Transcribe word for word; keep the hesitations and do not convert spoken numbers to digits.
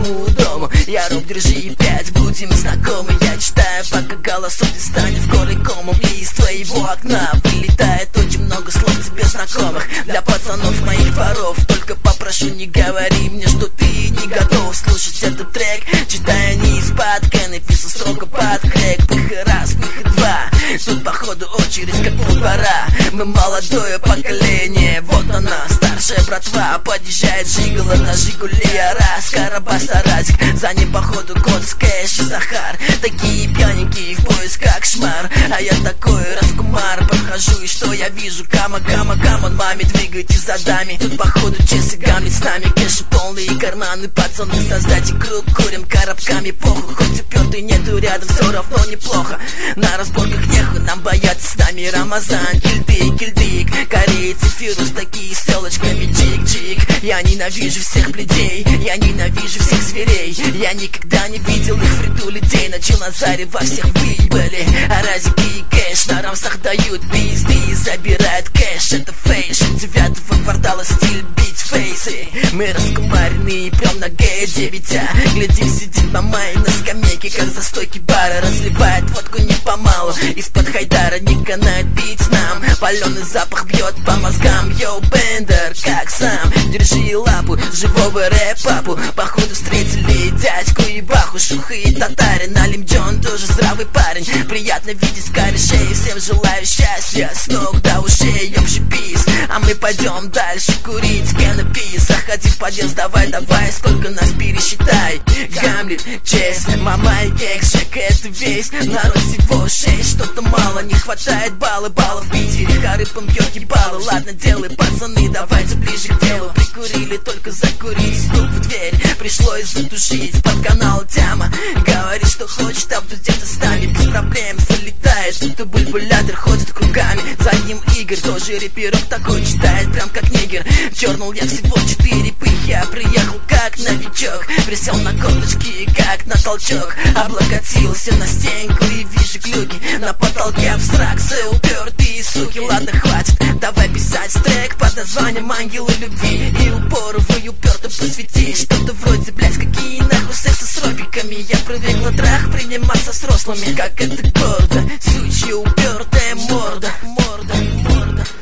моему дому. Я роб, держи пять, будем знакомы. Я читаю, пока голосов не станет скорой комом. И из твоего окна вылетает очень много слов тебе знакомых. Для пацанов моих дворов только попрошу, не говори мне, что ты не готов слушать этот трек. Читая не из-под Кена, пишу строго под крэк. Пых раз, пых два, тут походу очередь как полтора. Мы молодое поколение, вот она, старшая братва. Подъезжает Жигула на Жигуле, а раз Карабас, Аразик. За ним походу кот, Скэш и Захар. Такие пьяненькие в поисках шмар. А я такой раскумар, подхожу и что я вижу? Кама, кама, камон, маме, двигайте задами. Тут походу Чес и Гамлет с нами. Кэши полные карманы, пацаны, создайте круг. Курим коробками, похуй, хоть упертый нету рядом, все равно неплохо. На разборках нехуй нам бояться, с нами Рамазан, Кильдик, Кильдик, корейцы, Фирус, такие с телочками, джик-джик. Я ненавижу всех бледей, я ненавижу всех зверей. Я никогда не видел их в ряду людей. На Челназаре во всех выебали, а Разики и Кэш на рамсах дают пизды и забирают кэш. Это фэйшн девятого квартала, стиль бить фейсы. Мы раскумаренные, прям на Г девять. Гляди, сидит мамай на скамейке, как за стойки бара. Разливает водку не помалу, из-под хайдара не канает бить нам. Паленый запах бьет по мозгам. Йоу, Бендер, как сам? Держи лапу живого рэп-папу. Походу встретили дядьку и баху, Шуха и татарин. Алим Джон тоже здравый парень. Приятно видеть корешей, всем желаю счастья с ног до ушей. Общий пиз, а мы пойдем дальше курить кеннепис. Заходи в подъезд, давай, давай, сколько нас пересчитай. Гамлет, Чес, Мамай, Кекс, Жека, это весь народ, всего шесть. Что-то мало, не хватает баллы, баллов в Питере. Харыпом бьет ебало, ладно, делай, пацаны, давайте ближе к делу. Прикурили, только закурить, стук в дверь пришлось затушить. Под канал Тяма говорит, что хочет, а тут где-то с нами без проблем залетает. Тут бульбулятор ходит кругами, за ним Игорь, тоже рэперок такой, читает прям как нигер. Чернул я всего четыре пыхи, я приехал как новичок. Присел на корточки, как на толчок. Облокотился на стенку и вижу глюки на потолке, абстракция, упертые суки. Ладно, хватит, давай писать трек под названием «Ангелы любви». И упоровую уперто посвяти что-то вроде, блять, какие нахуй сексы с робиками. Я привыкла трах приниматься с взрослыми, как это гордо, сучья упертая морда. Морда, морда.